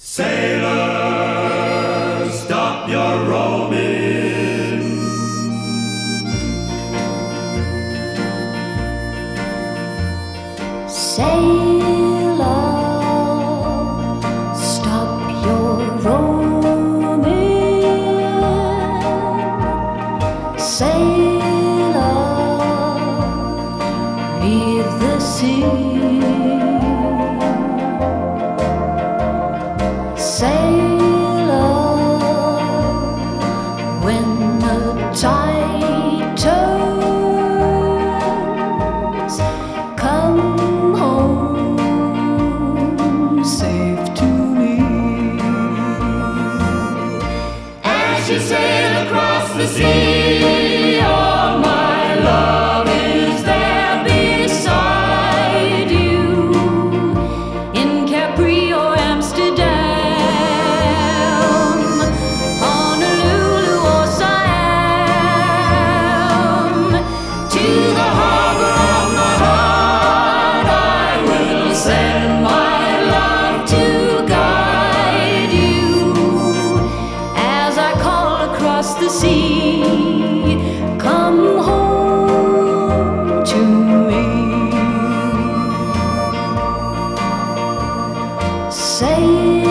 Sailor, stop your roaming. Sailor, stop your roaming. Sailor, leave the sea. Sailor, when the tide turns, come home safe to me. As you sail across the sea, all my love is there beside you. In Capri or Amsterdam, Honolulu or Siam, To the harbor of my heart I will send my love to guide you as I call across the sea. Come home to me. Say